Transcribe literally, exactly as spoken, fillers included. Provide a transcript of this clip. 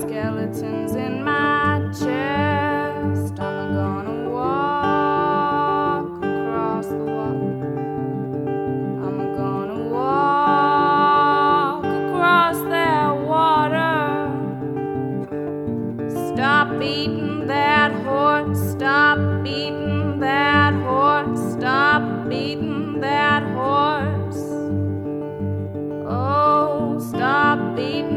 skeletons in my chest. I'm gonna walk across the water. I'm gonna walk across that water. Stop beating that horse, stop beating that horse, stop beating that horse. Oh, stop beating